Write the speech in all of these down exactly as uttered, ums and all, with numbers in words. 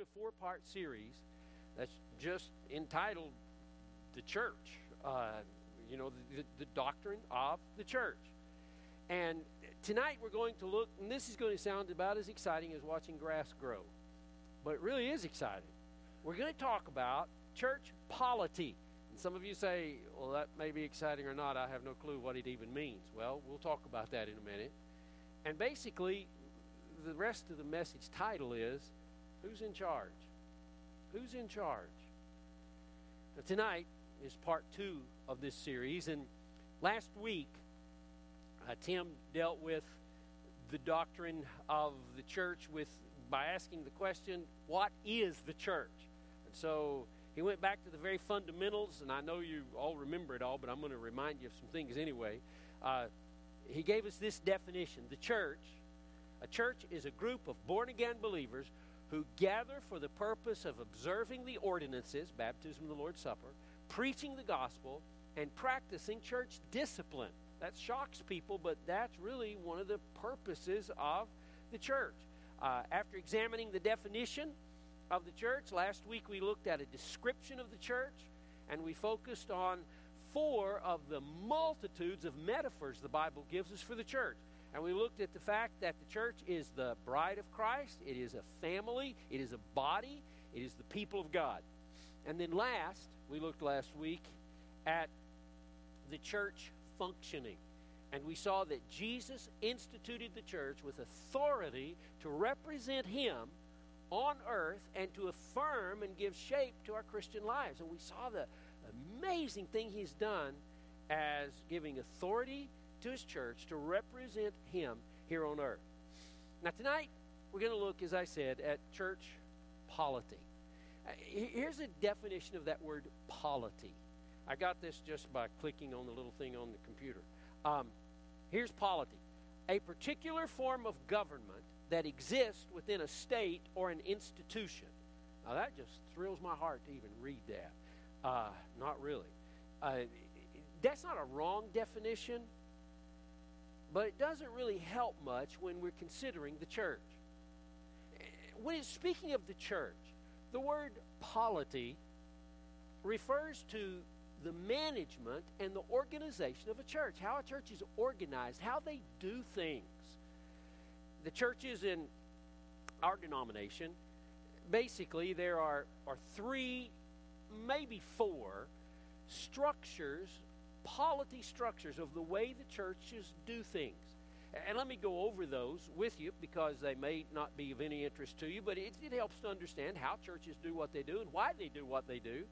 doing a four-part series that's just entitled The Church, uh, you know, the, the doctrine of the church. And tonight we're going to look, and this is going to sound about as exciting as watching grass grow, but it really is exciting. We're going to talk about church polity. And some of you say, well, that may be exciting or not. I have no clue what it even means. Well, we'll talk about that in a minute. And basically, the rest of the message title is, Who's in Charge? Who's in charge? Now, tonight is part two of this series. And last week, uh, Tim dealt with the doctrine of the church with by asking the question, what is the church? And so he went back to the very fundamentals, and I know you all remember it all, but I'm going to remind you of some things anyway. Uh, he gave us this definition. The church, a church is a group of born-again believers who gather for the purpose of observing the ordinances, baptism and the Lord's Supper, preaching the gospel, and practicing church discipline. That shocks people, but that's really one of the purposes of the church. Uh, after examining the definition of the church, last week we looked at a description of the church, and we focused on four of the multitudes of metaphors the Bible gives us for the church. And we looked at the fact that the church is the bride of Christ, it is a family, it is a body, it is the people of God. And then last, we looked last week at the church functioning. And we saw that Jesus instituted the church with authority to represent Him on earth and to affirm and give shape to our Christian lives. And we saw the amazing thing He's done as giving authority to His church to represent Him here on earth. Now tonight, we're going to look, as I said, at church polity. Uh, here's a definition of that word polity. I got this just by clicking on the little thing on the computer. Um, here's polity. A particular form of government that exists within a state or an institution. Now that just thrills my heart to even read that. Uh, not really. Uh, that's not a wrong definition, but it doesn't really help much when we're considering the church. When it's speaking of the church, the word polity refers to the management and the organization of a church, how a church is organized, how they do things. The churches in our denomination, basically there are, are three, maybe four structures, polity structures of the way the churches do things. And let me go over those with you because they may not be of any interest to you, but it, it helps to understand how churches do what they do and why they do what they do.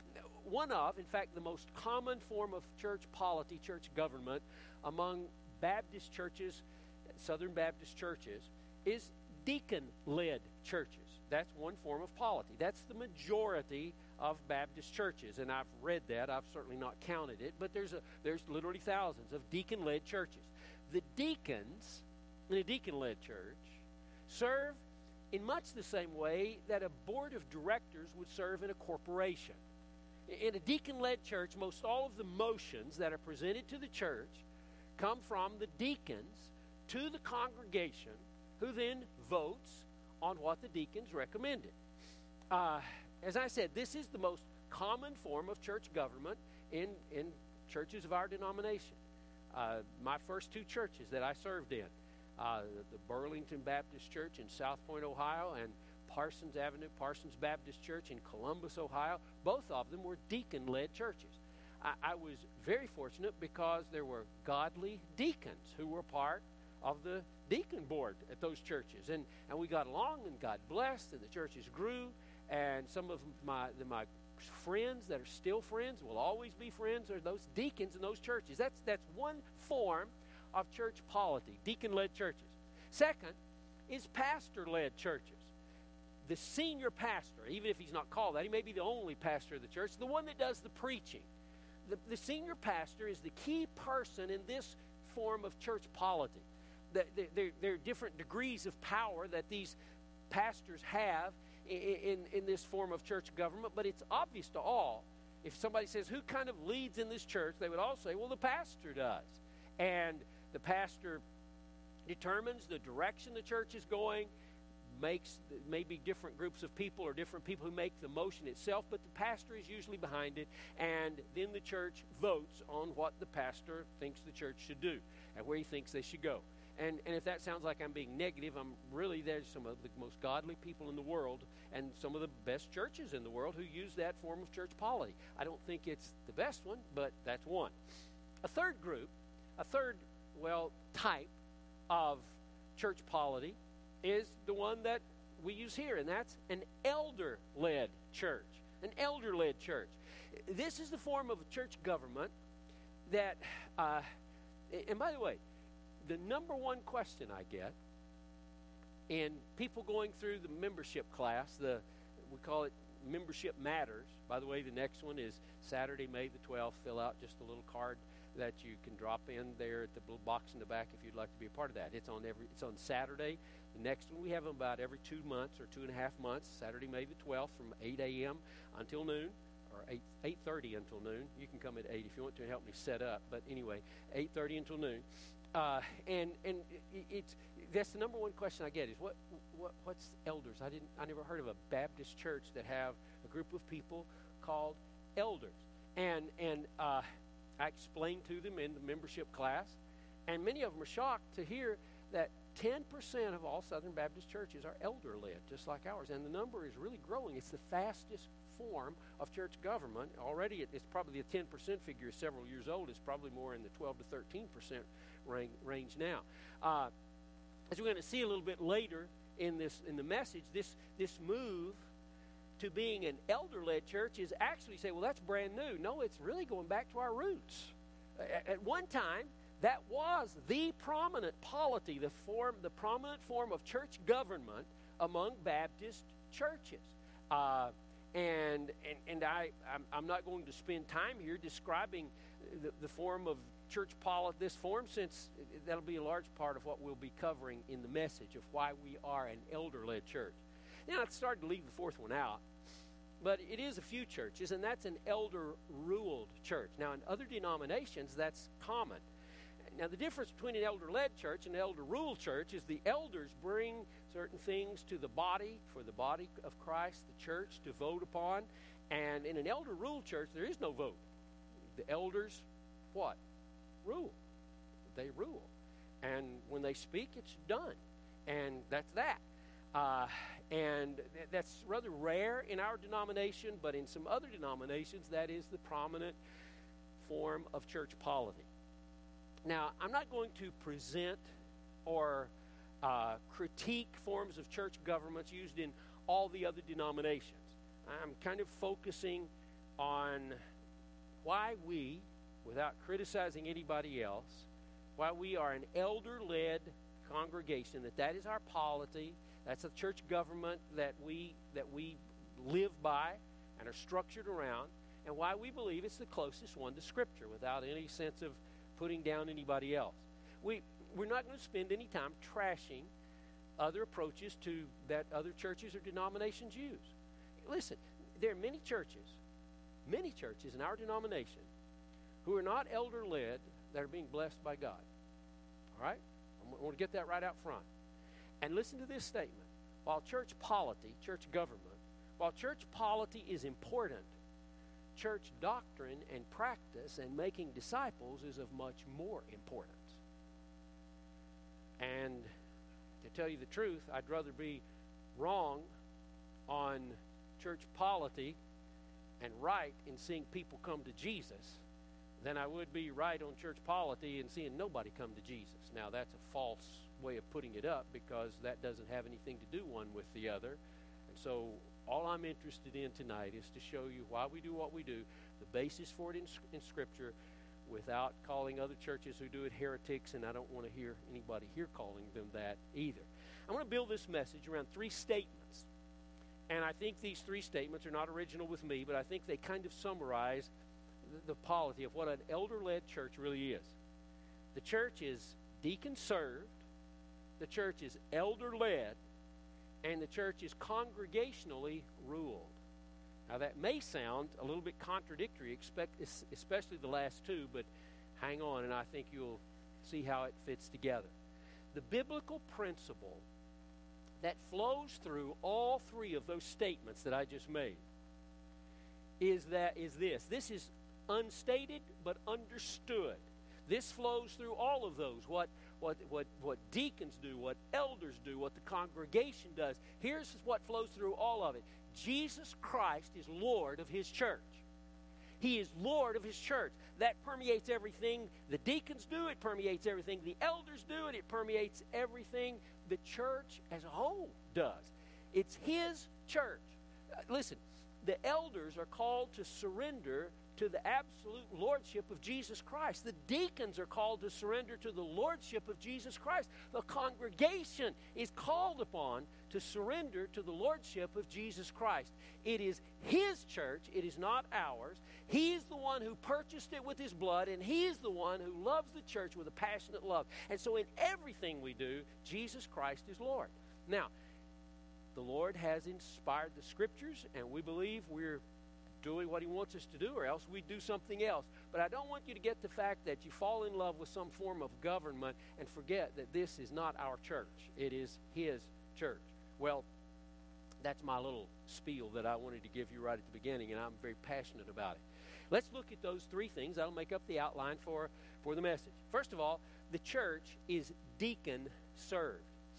One of, in fact, the most common form of church polity, church government among Baptist churches, Southern Baptist churches, is deacon-led churches. That's one form of polity. That's the majority of Baptist churches, and I've read that. I've certainly not counted it, but there's a, there's literally thousands of deacon-led churches. The deacons in a deacon-led church serve in much the same way that a board of directors would serve in a corporation. In a deacon-led church, most all of the motions that are presented to the church come from the deacons to the congregation, who then votes on what the deacons recommended. Uh, as I said, this is the most common form of church government in, in churches of our denomination. Uh, my first two churches that I served in, uh, the Burlington Baptist Church in South Point, Ohio, and Parsons Avenue, Parsons Baptist Church in Columbus, Ohio, both of them were deacon-led churches. I, I was very fortunate because there were godly deacons who were part of the deacon board at those churches. And, and we got along, and God blessed, and the churches grew, and some of my, the, my friends that are still friends, will always be friends, are those deacons in those churches. That's, that's one form of church polity, deacon-led churches. Second is pastor-led churches. The senior pastor, even if he's not called that, he may be the only pastor of the church, the one that does the preaching. The, the senior pastor is the key person in this form of church polity. The, the, there, there are different degrees of power that these pastors have in, in, in this form of church government, but it's obvious to all. If somebody says, who kind of leads in this church, they would all say, well, the pastor does. And the pastor determines the direction the church is going, makes maybe different groups of people or different people who make the motion itself, but the pastor is usually behind it, and then the church votes on what the pastor thinks the church should do and where he thinks they should go. And, and if that sounds like I'm being negative, I'm really, there's some of the most godly people in the world and some of the best churches in the world who use that form of church polity. I don't think it's the best one, but that's one. A third group, a third, well, type of church polity is the one that we use here, and that's an elder-led church. An elder-led church. This is the form of church government that, uh, and by the way, the number one question I get in people going through the membership class, the we call it Membership Matters. By the way, the next one is Saturday, May the twelfth. Fill out just a little card that you can drop in there at the little box in the back if you'd like to be a part of that. It's on every. It's on Saturday. The next one we have them about every two months or two and a half months. Saturday, May the twelfth, from eight a.m. until noon, or eight eight thirty until noon. You can come at eight if you want to help me set up. But anyway, eight thirty until noon. Uh, and and it, it's that's the number one question I get is what what what's elders? I didn't I never heard of a Baptist church that have a group of people called elders. And and uh, I explained to them in the membership class, and many of them are shocked to hear that ten percent of all Southern Baptist churches are elder-led, just like ours. And the number is really growing. It's the fastest form of church government. Already it, it's probably the ten percent figure is several years old. It's probably more in the twelve to thirteen percent range, range now. Uh, as we're going to see a little bit later in this in the message, this this move to being an elder-led church is actually say, well, that's brand new. No, it's really going back to our roots. At, at one time, that was the prominent polity, the form, the prominent form of church government among Baptist churches. Uh, and and and I, I'm, I'm not going to spend time here describing the, the form of church polity, this form, since that'll be a large part of what we'll be covering in the message of why we are an elder-led church. Now, I started to leave the fourth one out, but it is a few churches, and that's an elder-ruled church. Now, in other denominations, that's common. Now, the difference between an elder-led church and an elder-ruled church is the elders bring certain things to the body, for the body of Christ, the church, to vote upon. And in an elder-ruled church, there is no vote. The elders, what? Rule. They rule. And when they speak, it's done. And that's that. Uh, and th- that's rather rare in our denomination, but in some other denominations, that is the prominent form of church polity. Now, I'm not going to present or uh, critique forms of church governments used in all the other denominations. I'm kind of focusing on why we, without criticizing anybody else, why we are an elder-led congregation, that that is our polity, that's a church government that we that we live by and are structured around, and why we believe it's the closest one to Scripture without any sense of putting down anybody else. We, we're not going to spend any time trashing other approaches to that other churches or denominations use. Listen, there are many churches, many churches in our denomination who are not elder-led that are being blessed by God. All right? I want to get that right out front. And listen to this statement. While church polity, church government, while church polity is important, church doctrine and practice and making disciples is of much more importance. And to tell you the truth, I'd rather be wrong on church polity and right in seeing people come to Jesus than I would be right on church polity and seeing nobody come to Jesus. Now, that's a false way of putting it up, because that doesn't have anything to do one with the other. And so all I'm interested in tonight is to show you why we do what we do, the basis for it in, in Scripture, without calling other churches who do it heretics, and I don't want to hear anybody here calling them that either. I'm going to build this message around three statements. And I think these three statements are not original with me, but I think they kind of summarize the, the polity of what an elder-led church really is. The church is deacon-served, the church is elder-led, and the church is congregationally ruled. Now, that may sound a little bit contradictory, expect, especially the last two, but hang on, and I think you'll see how it fits together. The biblical principle that flows through all three of those statements that I just made is that is this. This is unstated but understood. This flows through all of those. What what what what deacons do, what elders do, what the congregation does. Here's what flows through all of it. Jesus Christ is Lord of His church. He is Lord of His church. That permeates everything the deacons do. It permeates everything the elders do. And it permeates everything the church as a whole does. It's His church. Uh, listen, the elders are called to surrender to the absolute lordship of Jesus Christ. The deacons are called to surrender to the lordship of Jesus Christ. The congregation is called upon to surrender to the lordship of Jesus Christ. It is His church. It is not ours. He is the one who purchased it with His blood, and He is the one who loves the church with a passionate love. And so in everything we do, Jesus Christ is Lord. Now, the Lord has inspired the Scriptures, and we believe we're doing what He wants us to do, or else we do something else. But I don't want you to get the fact that you fall in love with some form of government and forget that this is not our church. It is His church. Well, that's my little spiel that I wanted to give you right at the beginning, and I'm very passionate about it. Let's look at those three things. That'll make up the outline for, for the message. First of all, the church is deacon served.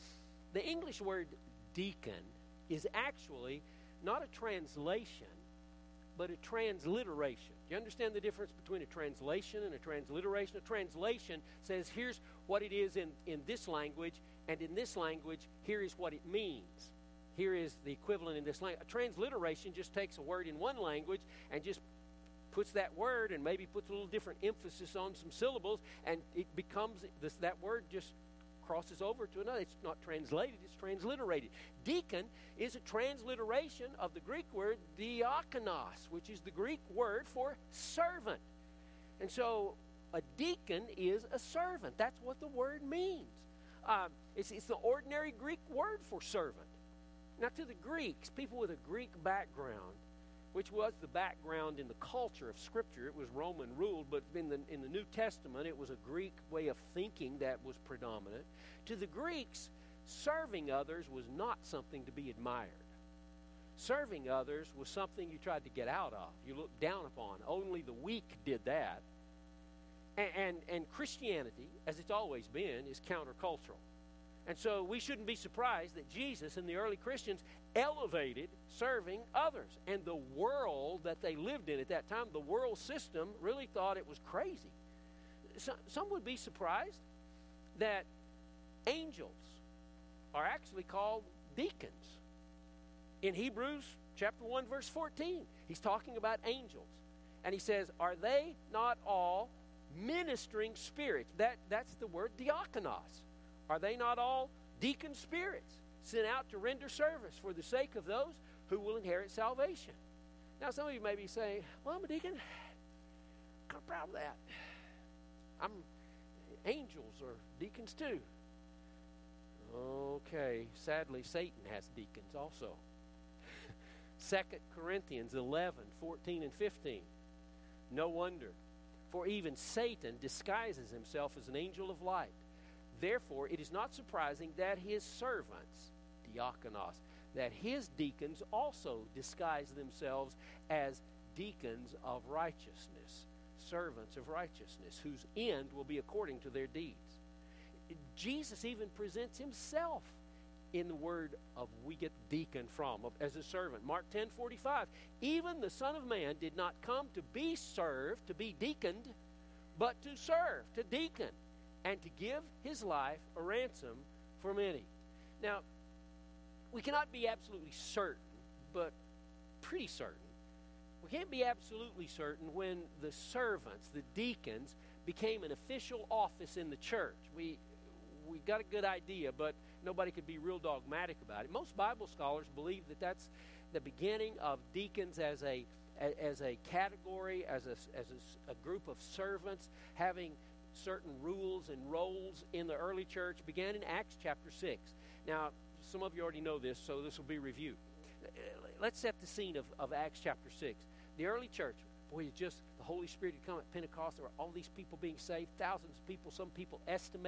The English word deacon is actually not a translation, but a transliteration. Do you understand the difference between a translation and a transliteration? A translation says, here's what it is in, in this language, and in this language, here is what it means. Here is the equivalent in this language. A transliteration just takes a word in one language and just puts that word and maybe puts a little different emphasis on some syllables, and it becomes, this, that word just crosses over to another. It's not translated, it's transliterated. Deacon is a transliteration of the Greek word diakonos, which is the Greek word for servant. And so a deacon is a servant. That's what the word means. Um, it's, it's the ordinary Greek word for servant. Now, to the Greeks, people with a Greek background, which was the background in the culture of Scripture, it was Roman ruled, but in the, in the New Testament, it was a Greek way of thinking that was predominant. To the Greeks, serving others was not something to be admired. Serving others was something you tried to get out of. You looked down upon. Only the weak did that. And, and, and Christianity, as it's always been, is countercultural. And so we shouldn't be surprised that Jesus and the early Christians elevated serving others. And the world that they lived in at that time, the world system, really thought it was crazy. Some, some would be surprised that angels are actually called deacons. In Hebrews chapter one, verse fourteen, he's talking about angels. And he says, are they not all ministering spirits? That, that's the word diakonos. Are they not all deacon spirits sent out to render service for the sake of those who will inherit salvation? Now, some of you may be saying, well, I'm a deacon. I'm kind of proud of that. I'm angels are deacons too. Okay, sadly, Satan has deacons also. Second Corinthians eleven, fourteen and fifteen. No wonder, for even Satan disguises himself as an angel of light. Therefore, it is not surprising that his servants, diakonos, that his deacons also disguise themselves as deacons of righteousness, servants of righteousness, whose end will be according to their deeds. Jesus even presents himself in the word of we get deacon from, of, as a servant. Mark ten forty-five, even the Son of Man did not come to be served, to be deaconed, but to serve, to deacon, and to give his life a ransom for many. Now, we cannot be absolutely certain, but pretty certain. We can't be absolutely certain when the servants, the deacons, became an official office in the church. We we got a good idea, but nobody could be real dogmatic about it. Most Bible scholars believe that that's the beginning of deacons as a as a category, as a as a, a group of servants having certain rules and roles in the early church, began in Acts chapter six. Now, some of you already know this, so this will be reviewed. Let's set the scene of, of Acts chapter six. The early church, boy, it's just the Holy Spirit had come at Pentecost. There were all these people being saved, thousands of people. Some people estimate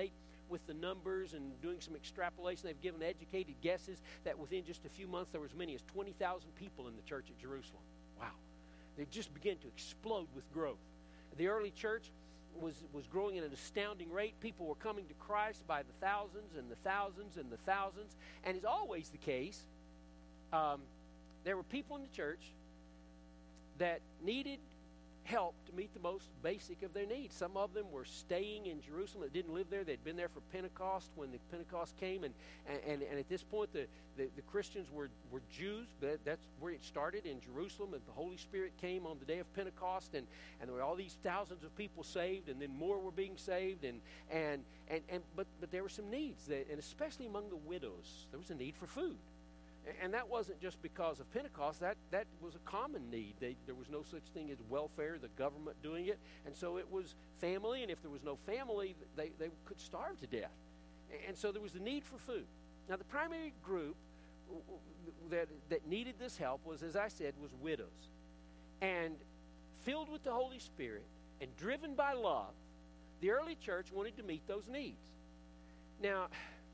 with the numbers and doing some extrapolation. They've given educated guesses that within just a few months there was as many as twenty thousand people in the church at Jerusalem. Wow. They just began to explode with growth. The early church was, was growing at an astounding rate. People were coming to Christ by the thousands and the thousands and the thousands. And as always the case, um, there were people in the church that needed help to meet the most basic of their needs. Some of them were staying in Jerusalem that didn't live there. They'd been there for Pentecost when the Pentecost came, and and, and at this point the, the, the Christians were, were Jews. But that's where it started, in Jerusalem, and the Holy Spirit came on the day of Pentecost, and, and there were all these thousands of people saved, and then more were being saved, and and, and, and but, but there were some needs, that, and especially among the widows, there was a need for food. And that wasn't just because of Pentecost. That that was a common need. They, there was no such thing as welfare, the government doing it. And so it was family, and if there was no family, they, they could starve to death. And so there was the need for food. Now, the primary group that, that needed this help was, as I said, was widows. And filled with the Holy Spirit and driven by love, the early church wanted to meet those needs. Now,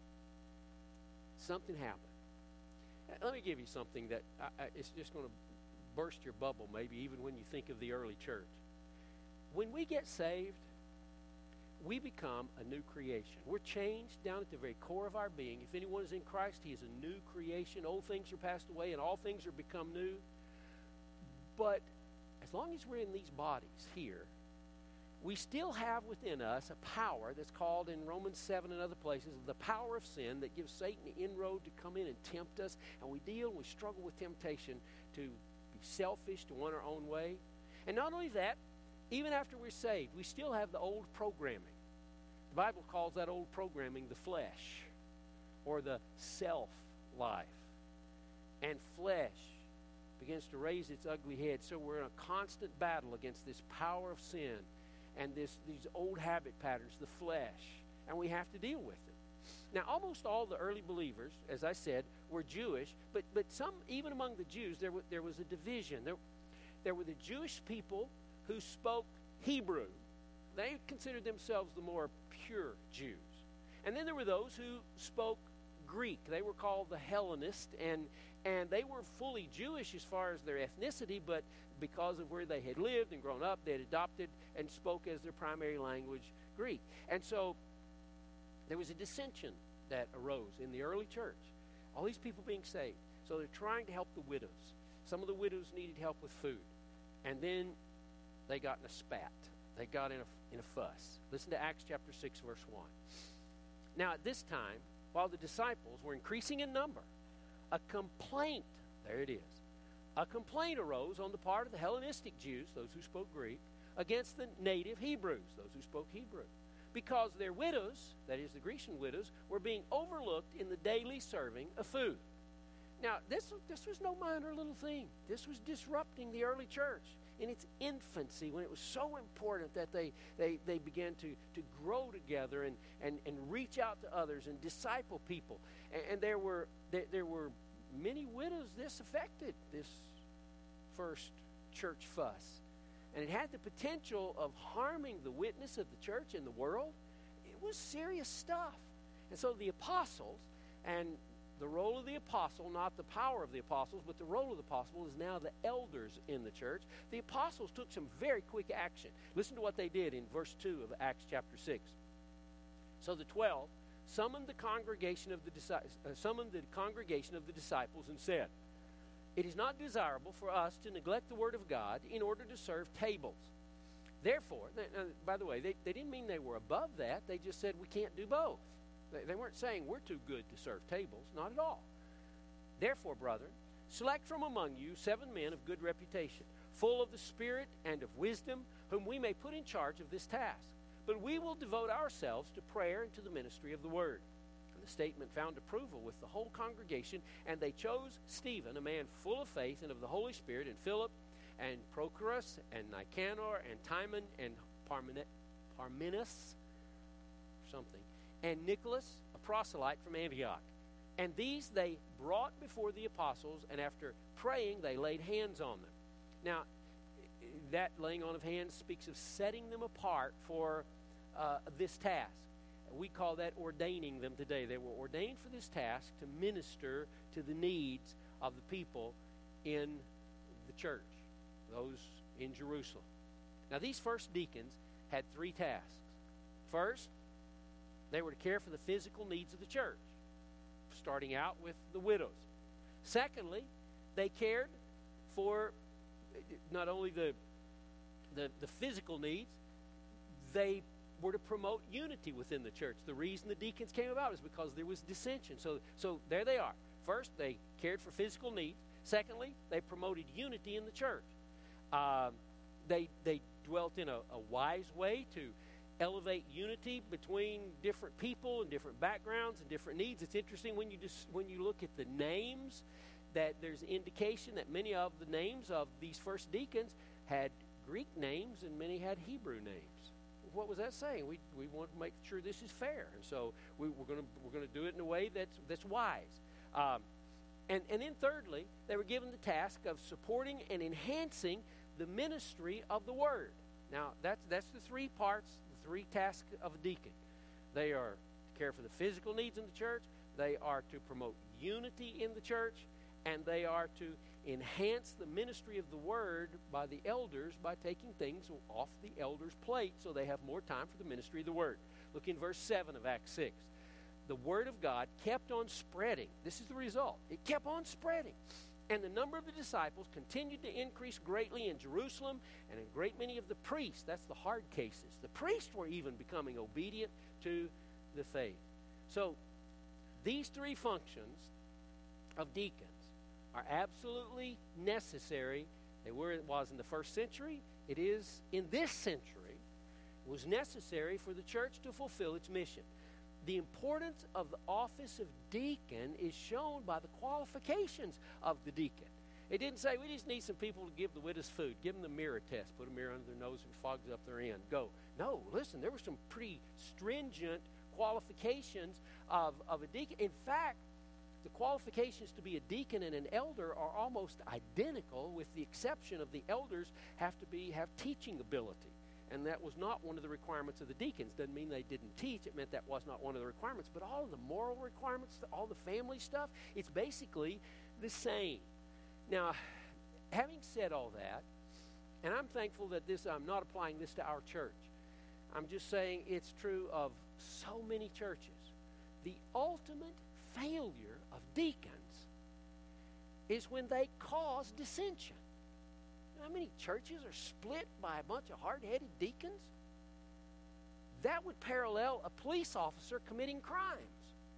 something happened. Let me give you something that I, I, it's just going to burst your bubble, maybe, even when you think of the early church. When we get saved, we become a new creation. We're changed down at the very core of our being. If anyone is in Christ, he is a new creation. Old things are passed away, and all things are become new. But as long as we're in these bodies here, we still have within us a power that's called in Romans seven and other places the power of sin that gives Satan an inroad to come in and tempt us. And we deal and we struggle with temptation to be selfish, to want our own way. And not only that, even after we're saved, we still have the old programming. The Bible calls that old programming the flesh, or the self-life. And flesh begins to raise its ugly head. So we're in a constant battle against this power of sin and this these old habit patterns, the flesh, and we have to deal with it. Now, almost all the early believers, as I said, were Jewish, but but some, even among the Jews, there was, there was a division. There, there were the Jewish people who spoke Hebrew. They considered themselves the more pure Jews. And then there were those who spoke Greek. They were called the Hellenists, and and they were fully Jewish as far as their ethnicity, but because of where they had lived and grown up, they had adopted and spoke as their primary language Greek. And so there was a dissension that arose in the early church. All these people being saved. So they're trying to help the widows. Some of the widows needed help with food. And then they got in a spat. They got in a, in a fuss. Listen to Acts chapter six, verse one. Now at this time, while the disciples were increasing in number, a complaint, there it is, a complaint arose on the part of the Hellenistic Jews, those who spoke Greek, against the native Hebrews, those who spoke Hebrew, because their widows, that is the Grecian widows, were being overlooked in the daily serving of food. Now, this, this was no minor little thing. This was disrupting the early church in its infancy, when it was so important that they, they, they began to, to grow together and, and, and reach out to others and disciple people. And, and there were there, there were many widows this affected, this first church fuss. And it had the potential of harming the witness of the church in the world. It was serious stuff. And so the apostles, and the role of the apostle, not the power of the apostles, but the role of the apostle is now the elders in the church. The apostles took some very quick action. Listen to what they did in verse two of Acts chapter six. So the twelve summoned the congregation of the uh, summoned the congregation of the disciples and said, "It is not desirable for us to neglect the word of God in order to serve tables. Therefore," they, uh, by the way, they, they didn't mean they were above that. They just said we can't do both. They, they weren't saying we're too good to serve tables. Not at all. "Therefore, brethren, select from among you seven men of good reputation, full of the Spirit and of wisdom, whom we may put in charge of this task. But we will devote ourselves to prayer and to the ministry of the word." And the statement found approval with the whole congregation, and they chose Stephen, a man full of faith and of the Holy Spirit, and Philip, and Prochorus, and Nicanor, and Timon, and Parmen- Parmenas, something, and Nicholas, a proselyte from Antioch. And these they brought before the apostles, and after praying, they laid hands on them. Now, that laying on of hands speaks of setting them apart for uh, this task. we call that ordaining them today. They were ordained for this task to minister to the needs of the people in the church, those in Jerusalem. Now, these first deacons had three tasks. First, they were to care for the physical needs of the church, starting out with the widows. Secondly, they cared for not only the, the, the physical needs, they were to promote unity within the church. The reason the deacons came about is because there was dissension. So, so there they are. First, they cared for physical needs. Secondly, they promoted unity in the church. Um, they they dwelt in a, a wise way to elevate unity between different people and different backgrounds and different needs. It's interesting when you just when you look at the names, that there's indication that many of the names of these first deacons had Greek names and many had Hebrew names. What was that saying? We we want to make sure this is fair, and so we, we're going to we're going to do it in a way that's that's wise. Um, and and then thirdly, they were given the task of supporting and enhancing the ministry of the word. Now that's that's the three parts, the three tasks of a deacon. They are to care for the physical needs in the church. They are to promote unity in the church, and they are to enhance the ministry of the word by the elders by taking things off the elders' plate so they have more time for the ministry of the word. Look in verse seven of Acts six. The word of God kept on spreading. This is the result. It kept on spreading. And the number of the disciples continued to increase greatly in Jerusalem, and a great many of the priests, that's the hard cases, the priests were even becoming obedient to the faith. So these three functions of deacons are absolutely necessary. They were, it was in the first century. It is in this century. It was necessary for the church to fulfill its mission. The importance of the office of deacon is shown by the qualifications of the deacon. It didn't say we just need some people to give the widows food. Give them the mirror test. Put a mirror under their nose and fogs up their end. Go. No, listen, there were some pretty stringent qualifications of, of a deacon. In fact, the qualifications to be a deacon and an elder are almost identical, with the exception of the elders have to be have teaching ability. And that was not one of the requirements of the deacons. Doesn't mean they didn't teach. It meant that was not one of the requirements. But all of the moral requirements, all the family stuff, it's basically the same. Now, having said all that, and I'm thankful that this, I'm not applying this to our church. I'm just saying it's true of so many churches. The ultimate failure of deacons is when they cause dissension. You know how many churches are split by a bunch of hard-headed deacons? That would parallel a police officer committing crimes.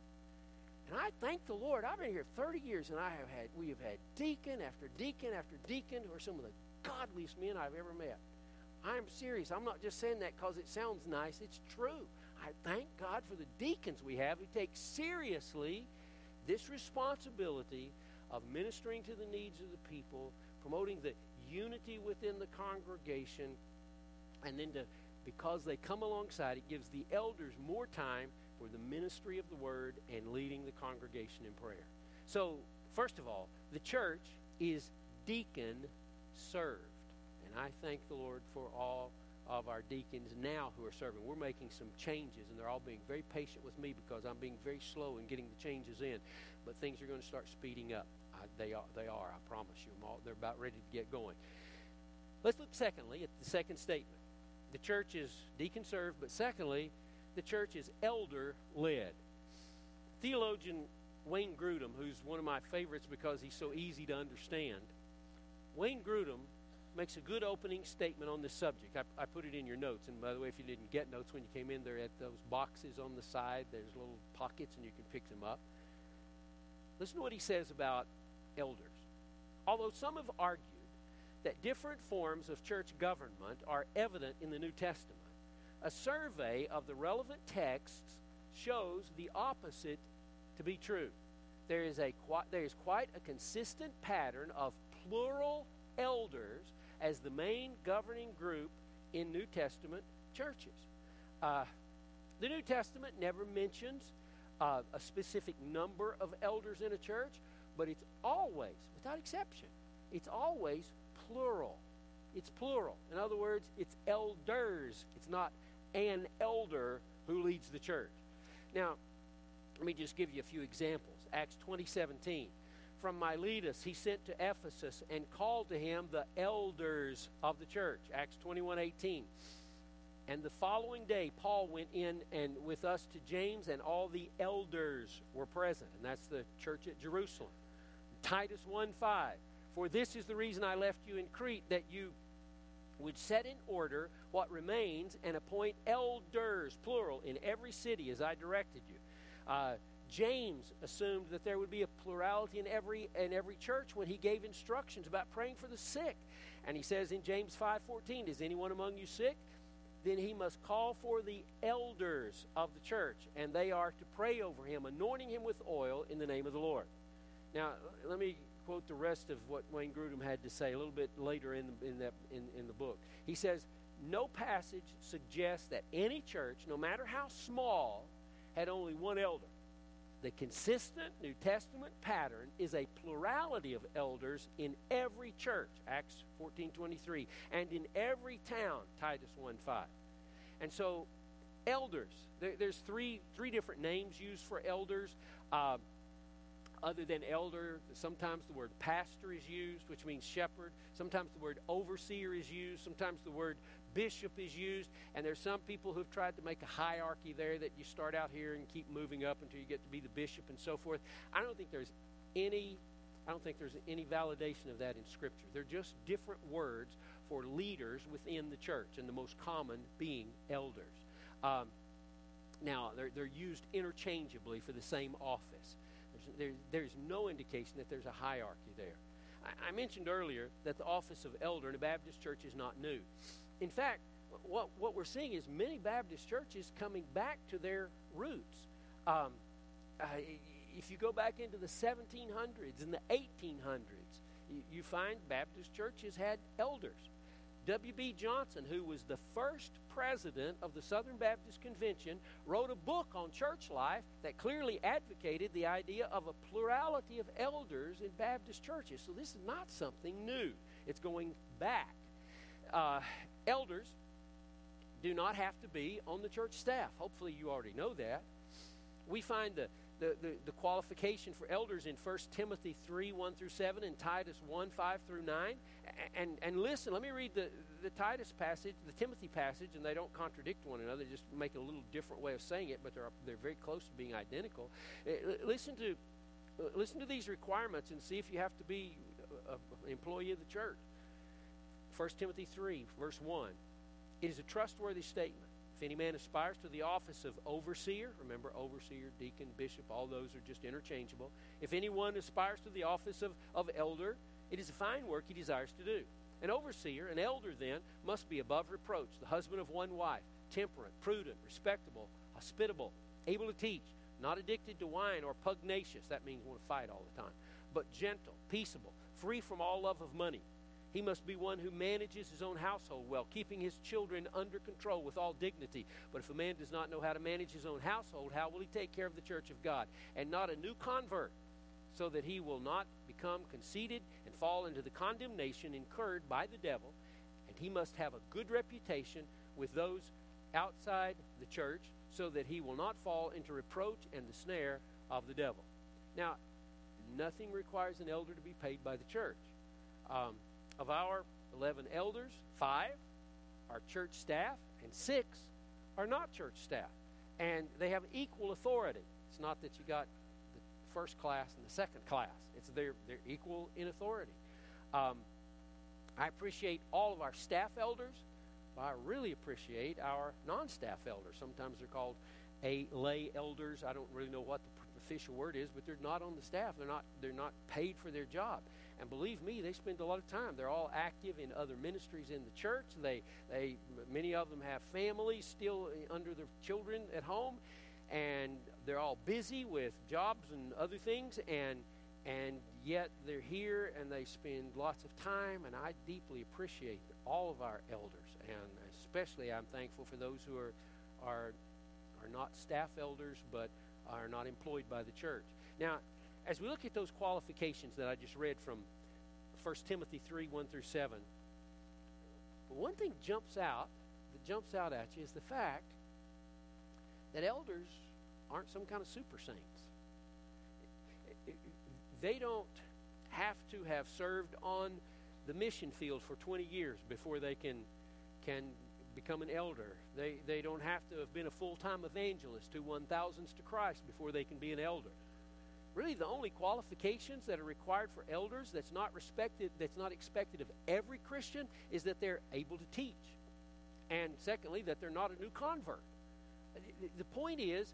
And I thank the Lord. I've been here thirty years, and I have had we have had deacon after deacon after deacon who are some of the godliest men I've ever met. I'm serious. I'm not just saying that because it sounds nice. It's true. I thank God for the deacons we have who take seriously this responsibility of ministering to the needs of the people, promoting the unity within the congregation, and then to, because they come alongside, it gives the elders more time for the ministry of the word and leading the congregation in prayer. So, first of all, the church is deacon served. And I thank the Lord for all of our deacons now who are serving. We're making some changes, and they're all being very patient with me because I'm being very slow in getting the changes in. But things are going to start speeding up. I, they are, they are, I promise you. All, they're about ready to get going. Let's look secondly at the second statement. The church is deacon served, but secondly, the church is elder led. Theologian Wayne Grudem, who's one of my favorites because he's so easy to understand, Wayne Grudem makes a good opening statement on this subject. I, I put it in your notes. And by the way, if you didn't get notes when you came in, they're at those boxes on the side. There's little pockets, and you can pick them up. Listen to what he says about elders. Although some have argued that different forms of church government are evident in the New Testament, a survey of the relevant texts shows the opposite to be true. There is a there is quite a consistent pattern of plural elders as the main governing group in New Testament churches. Uh, the New Testament never mentions uh, a specific number of elders in a church, but it's always, without exception, it's always plural. It's plural. In other words, it's elders. It's not an elder who leads the church. Now, let me just give you a few examples. Acts twenty seventeen. From Miletus he sent to Ephesus and called to him the elders of the church. Acts twenty-one eighteen. And the following day Paul went in and with us to James, and all the elders were present. And that's the church at Jerusalem. Titus one five. For this is the reason I left you in Crete, that you would set in order what remains and appoint elders, plural, in every city as I directed you. Uh, James assumed that there would be a plurality in every in every church when he gave instructions about praying for the sick. And he says in James five fourteen, is anyone among you sick? Then he must call for the elders of the church, and they are to pray over him, anointing him with oil in the name of the Lord. Now, let me quote the rest of what Wayne Grudem had to say a little bit later in the, in, that, in, in the book. He says, no passage suggests that any church, no matter how small, had only one elder. The consistent New Testament pattern is a plurality of elders in every church, Acts fourteen twenty-three, and in every town, Titus one five. And so, elders, there, there's three three different names used for elders. Uh, other than elder, sometimes the word pastor is used, which means shepherd. Sometimes the word overseer is used. Sometimes the word bishop is used. And there's some people who've tried to make a hierarchy there, that you start out here and keep moving up until you get to be the bishop and so forth. I don't think there's any I don't think there's any validation of that in Scripture. They're just different words for leaders within the church, and the most common being elders. Um, now, they're, they're used interchangeably for the same office. There's, there, there's no indication that there's a hierarchy there. I, I mentioned earlier that the office of elder in a Baptist church is not new. In fact, what, what we're seeing is many Baptist churches coming back to their roots. Um, uh, if you go back into the seventeen hundreds and the eighteen hundreds, you, you find Baptist churches had elders. W B Johnson, who was the first president of the Southern Baptist Convention, wrote a book on church life that clearly advocated the idea of a plurality of elders in Baptist churches. So this is not something new. It's going back. Uh, elders do not have to be on the church staff. Hopefully you already know that. We find the The, the, the qualification for elders in First Timothy three, one through seven, and Titus one, five through nine. And, and listen, let me read the, the Titus passage, the Timothy passage, and they don't contradict one another. They just make a little different way of saying it, but they're, they're very close to being identical. Uh, listen to uh, listen to these requirements and see if you have to be an employee of the church. First Timothy three, verse one. It is a trustworthy statement. If any man aspires to the office of overseer, remember overseer, deacon, bishop, all those are just interchangeable. If anyone aspires to the office of, of elder, it is a fine work he desires to do. An overseer, an elder then, must be above reproach, the husband of one wife, temperate, prudent, respectable, hospitable, able to teach, not addicted to wine or pugnacious, that means want to fight all the time, but gentle, peaceable, free from all love of money. He must be one who manages his own household well, keeping his children under control with all dignity. But if a man does not know how to manage his own household, how will he take care of the church of God? And not a new convert, so that he will not become conceited and fall into the condemnation incurred by the devil. And he must have a good reputation with those outside the church, so that he will not fall into reproach and the snare of the devil. Now, nothing requires an elder to be paid by the church. Um, Of our eleven elders, five are church staff, and six are not church staff. And they have equal authority. It's not that you got the first class and the second class. It's they're, they're equal in authority. Um, I appreciate all of our staff elders, but I really appreciate our non-staff elders. Sometimes they're called a lay elders. I don't really know what the official word is, but they're not on the staff. They're not they're not paid for their job. And believe me, they spend a lot of time. They're all active in other ministries in the church. They they many of them have families still under their children at home, and they're all busy with jobs and other things, and and yet they're here and they spend lots of time, and I deeply appreciate all of our elders, and especially I'm thankful for those who are are are not staff elders but are not employed by the church. Now, as we look at those qualifications that I just read from First Timothy three, one through seven, one thing jumps out, that jumps out at you is the fact that elders aren't some kind of super saints. They don't have to have served on the mission field for twenty years before they can can become an elder. They they don't have to have been a full-time evangelist who won thousands to Christ before they can be an elder. Really, the only qualifications that are required for elders that's not respected, that's not expected of every Christian, is that they're able to teach. And secondly, that they're not a new convert. The point is,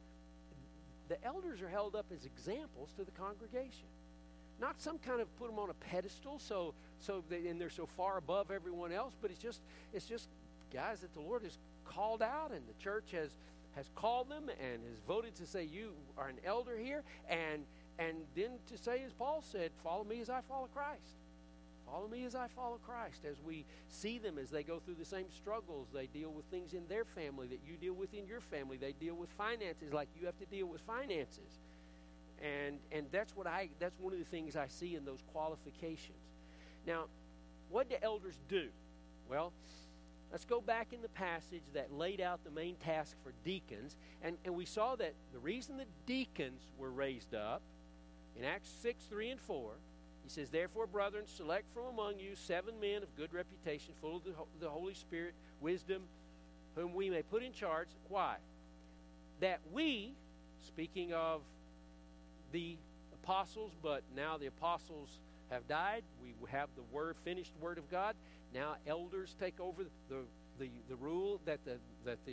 the elders are held up as examples to the congregation. Not some kind of put them on a pedestal so so they, and they're so far above everyone else, but it's just it's just guys that the Lord has called out, and the church has has called them and has voted to say, you are an elder here, and and then to say, as Paul said, follow me as I follow Christ. Follow me as I follow Christ. As we see them as they go through the same struggles, they deal with things in their family that you deal with in your family. They deal with finances like you have to deal with finances. And and that's what I that's one of the things I see in those qualifications. Now, what do elders do? Well, let's go back in the passage that laid out the main task for deacons. And, and we saw that the reason the deacons were raised up in Acts six, three, and four, he says, therefore, brethren, select from among you seven men of good reputation, full of the, the Holy Spirit, wisdom, whom we may put in charge. Why? That we, speaking of the apostles, but now the apostles have died, we have the word, finished word of God. Now elders take over the the, the rule that the that the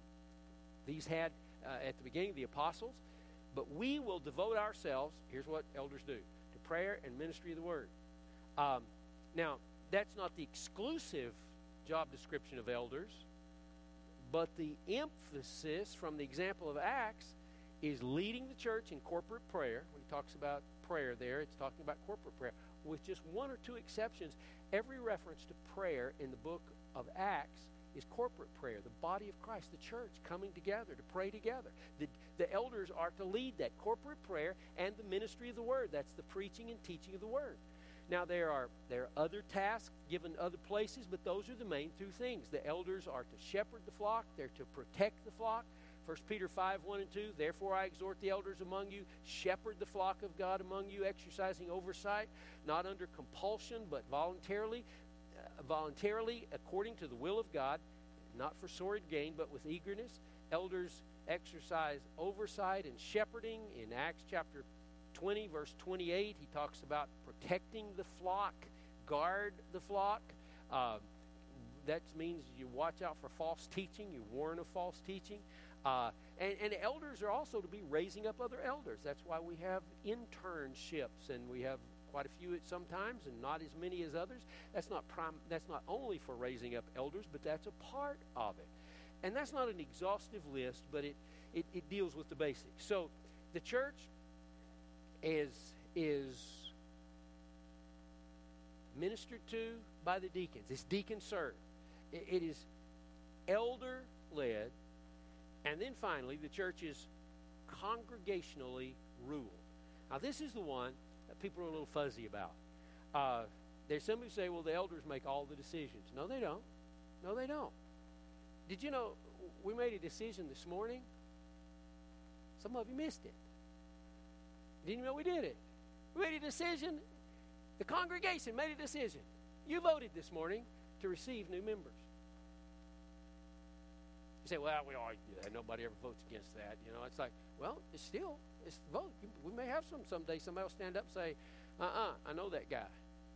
these had uh, at the beginning, the apostles. But we will devote ourselves, here's what elders do, to prayer and ministry of the word. Um, now, that's not the exclusive job description of elders, but the emphasis from the example of Acts is leading the church in corporate prayer. When he talks about prayer there, it's talking about corporate prayer. With just one or two exceptions, every reference to prayer in the book of Acts is corporate prayer, the body of Christ, the church coming together to pray together. The, the elders are to lead that corporate prayer and the ministry of the word. That's the preaching and teaching of the word. Now, there are there are other tasks given other places, but those are the main two things. The elders are to shepherd the flock. They're to protect the flock. First Peter five, one and two, therefore I exhort the elders among you, shepherd the flock of God among you, exercising oversight, not under compulsion, but voluntarily, uh, voluntarily according to the will of God, not for sordid gain, but with eagerness. Elders exercise oversight and shepherding. In Acts chapter twenty, verse twenty-eight, he talks about protecting the flock, guard the flock. Uh, that means you watch out for false teaching, you warn of false teaching. Uh, and, and elders are also to be raising up other elders. That's why we have internships, and we have quite a few at sometimes, and not as many as others. That's not prim- That's not only for raising up elders, but that's a part of it. And that's not an exhaustive list, but it, it, it deals with the basics. So the church is is ministered to by the deacons. It's deacon served. It, it is elder led. And then finally, the church is congregationally ruled. Now, this is the one that people are a little fuzzy about. Uh, there's some who say, well, the elders make all the decisions. No, they don't. No, they don't. Did you know we made a decision this morning? Some of you missed it. Didn't you know we did it? We made a decision. The congregation made a decision. You voted this morning to receive new members. You say, well, we always do that. Nobody ever votes against that. You know, it's like, well, it's still, it's the vote. We may have some someday somebody will stand up and say, uh-uh, I know that guy.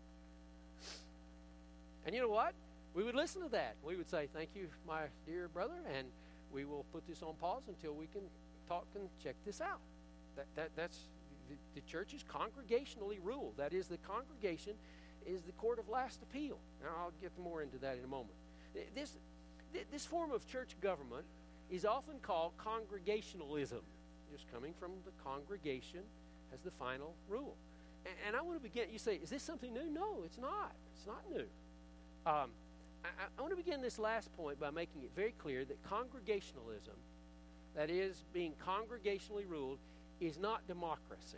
And you know what? We would listen to that. We would say, thank you, my dear brother, and we will put this on pause until we can talk and check this out. That, that That's, the, the church is congregationally ruled. That is, the congregation is the court of last appeal. Now, I'll get more into that in a moment. This This form of church government is often called congregationalism, just coming from the congregation as the final rule. And, and I want to begin, you say, is this something new? No, it's not. It's not new. Um, I, I want to begin this last point by making it very clear that congregationalism, that is, being congregationally ruled, is not democracy.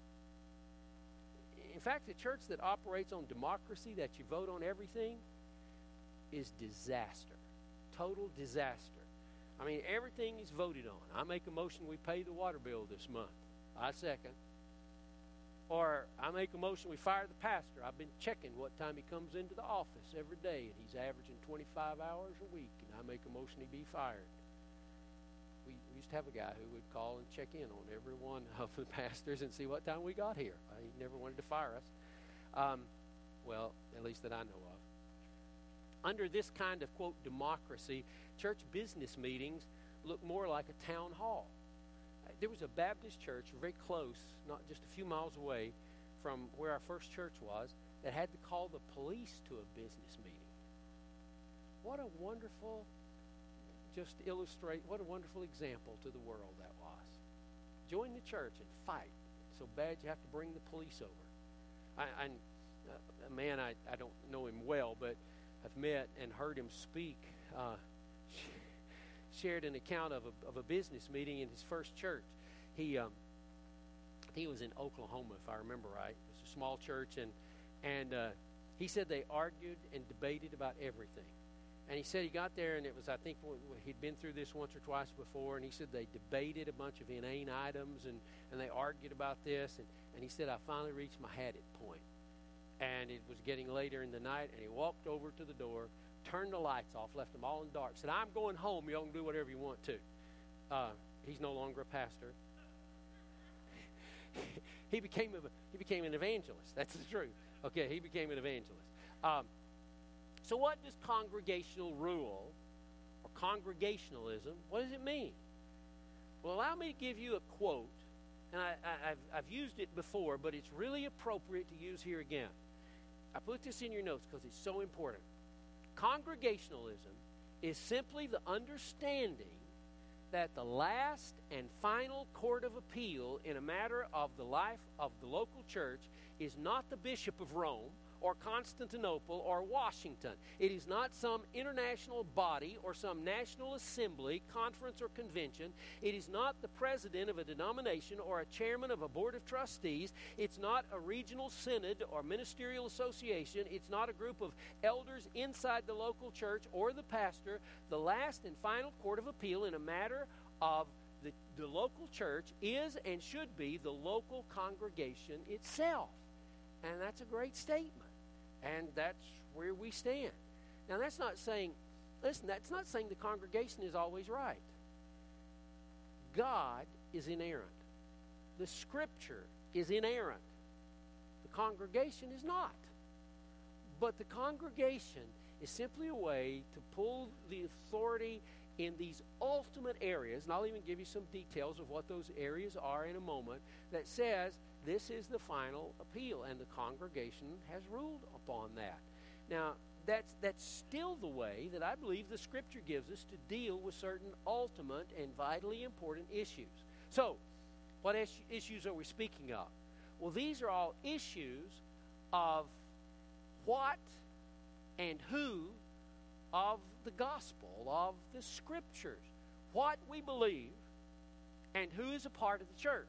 In fact, a church that operates on democracy, that you vote on everything, is disaster. Total disaster. I mean, everything is voted on. I make a motion we pay the water bill this month. I second. Or I make a motion we fire the pastor. I've been checking what time he comes into the office every day, and he's averaging twenty-five hours a week, and I make a motion he be fired. We, we used to have a guy who would call and check in on every one of the pastors and see what time we got here. Uh, he never wanted to fire us. Um, well, at least that I know of. Under this kind of, quote, democracy, church business meetings look more like a town hall. There was a Baptist church very close, not just a few miles away from where our first church was, that had to call the police to a business meeting. What a wonderful, just illustrate, what a wonderful example to the world that was. Join the church and fight. So bad you have to bring the police over. I, I, uh, a man, I, I don't know him well, but I've met and heard him speak. Uh, shared an account of a, of a business meeting in his first church. He, um, I think it was in Oklahoma, if I remember right. It was a small church, and and uh, he said they argued and debated about everything. And he said he got there, and it was, I think, he'd been through this once or twice before, and he said they debated a bunch of inane items, and, and they argued about this, and, and he said, I finally reached my had it point. And it was getting later in the night, and he walked over to the door, turned the lights off, left them all in the dark, said, I'm going home. Y'all can do whatever you want to. Uh, he's no longer a pastor. he became a, he became an evangelist. That's the truth. Okay, he became an evangelist. Um, so what does congregational rule or congregationalism, what does it mean? Well, allow me to give you a quote, and I, I, I've, I've used it before, but it's really appropriate to use here again. I put this in your notes because it's so important. Congregationalism is simply the understanding that the last and final court of appeal in a matter of the life of the local church is not the Bishop of Rome or Constantinople or Washington. It is not some international body or some national assembly, conference, or convention. It is not the president of a denomination or a chairman of a board of trustees. It's not a regional synod or ministerial association. It's not a group of elders inside the local church or the pastor. The last and final court of appeal in a matter of the, the local church is and should be the local congregation itself. And that's a great statement. And that's where we stand. Now, that's not saying, listen, that's not saying the congregation is always right. God is inerrant. The Scripture is inerrant. The congregation is not. But the congregation is simply a way to pull the authority in these ultimate areas, and I'll even give you some details of what those areas are in a moment, that says this is the final appeal, and the congregation has ruled upon that. Now, that's that's still the way that I believe the Scripture gives us to deal with certain ultimate and vitally important issues. So, what is- issues are we speaking of? Well, these are all issues of what and who of the gospel, of the Scriptures, what we believe, and who is a part of the church.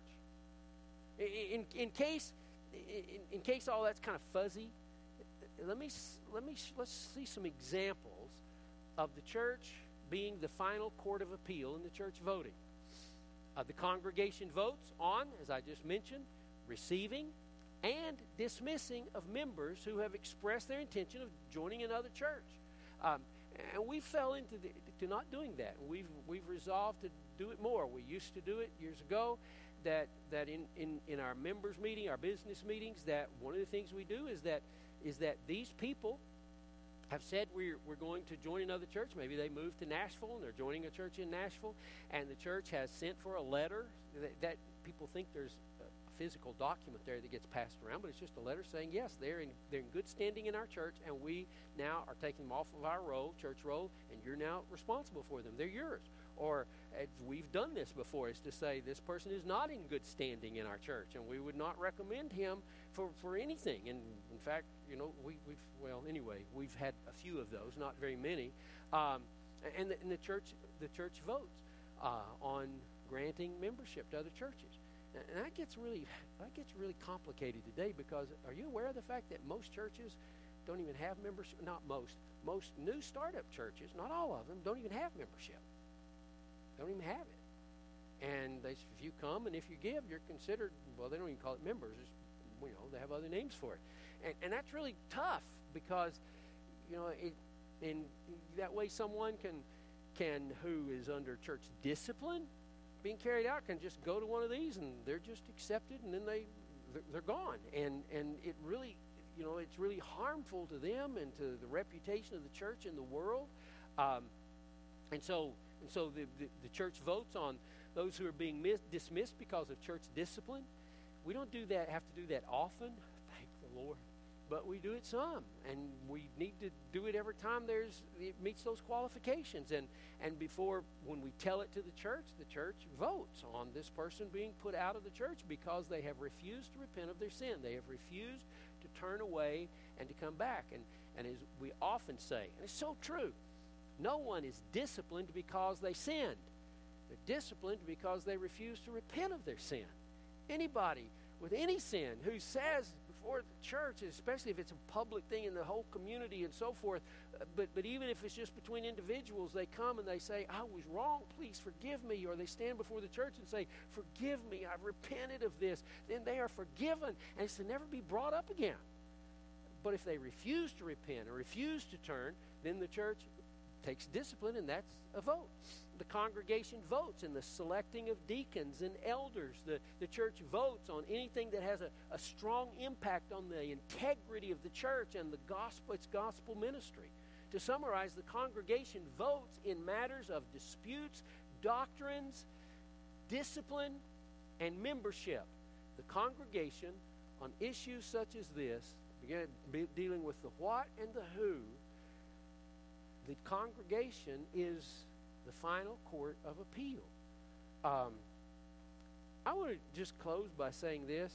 In, in case, in, in case all that's kind of fuzzy, let me let me let's see some examples of the church being the final court of appeal in the church voting. Uh, the congregation votes on, as I just mentioned, receiving and dismissing of members who have expressed their intention of joining another church. Um, and we fell into the, to not doing that. We've we've resolved to do it more. We used to do it years ago. That that in, in, in our members meeting, our business meetings, that one of the things we do is that is that these people have said we're we're going to join another church. Maybe they moved to Nashville and they're joining a church in Nashville, and the church has sent for a letter that, that people think there's a physical document there that gets passed around, but it's just a letter saying yes, they're in they're in good standing in our church, and we now are taking them off of our roll, church roll, and you're now responsible for them. They're yours. Or as we've done this before, is to say this person is not in good standing in our church, and we would not recommend him for, for anything. And in fact, you know, we, we've, well, anyway, we've had a few of those, not very many. Um, and, the, and the church the church votes uh, on granting membership to other churches. And that gets really that gets really complicated today, because are you aware of the fact that most churches don't even have membership? Not most. Most new startup churches, not all of them, don't even have membership. They don't even have it. And they, if you come and if you give, you're considered, well, they don't even call it members. It's, you know, they have other names for it. And, and that's really tough because, you know, it, in that way someone can, can, who is under church discipline being carried out, can just go to one of these and they're just accepted, and then they, they're, they're gone. And, and it really, you know, it's really harmful to them and to the reputation of the church in the world. Um, and so, and so the, the, the church votes on those who are being mis- dismissed because of church discipline. We don't do that, have to do that often, thank the Lord, but we do it some, and we need to do it every time there's it meets those qualifications. And and before, when we tell it to the church, the church votes on this person being put out of the church because they have refused to repent of their sin. They have refused to turn away and to come back. And and as we often say, and it's so true, no one is disciplined because they sinned. They're disciplined because they refuse to repent of their sin. Anybody with any sin who says before the church, especially if it's a public thing in the whole community and so forth, uh, but, but even if it's just between individuals, they come and they say, I was wrong, please forgive me. Or they stand before the church and say, forgive me, I've repented of this. Then they are forgiven, and it's to never be brought up again. But if they refuse to repent or refuse to turn, then the church takes discipline, and that's a vote. The congregation votes in the selecting of deacons and elders. The, the church votes on anything that has a, a strong impact on the integrity of the church and the gospel, its gospel ministry. To summarize, the congregation votes in matters of disputes, doctrines, discipline, and membership. The congregation, on issues such as this, begin dealing with the what and the who, the congregation is the final court of appeal. Um, I want to just close by saying this.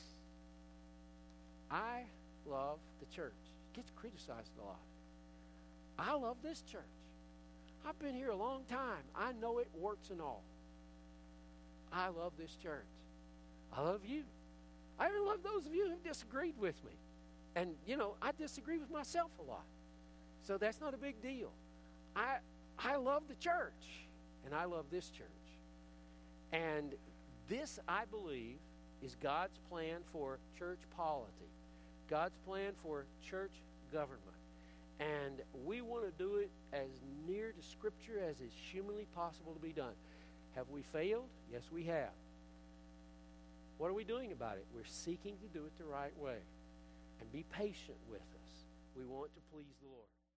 I love the church. It gets criticized a lot. I love this church. I've been here a long time. I know it, warts and all. I love this church. I love you. I even love those of you who disagreed with me. And, you know, I disagree with myself a lot. So that's not a big deal. I I love the church, and I love this church. And this, I believe, is God's plan for church polity, God's plan for church government. And we want to do it as near to Scripture as is humanly possible to be done. Have we failed? Yes, we have. What are we doing about it? We're seeking to do it the right way. And be patient with us. We want to please the Lord.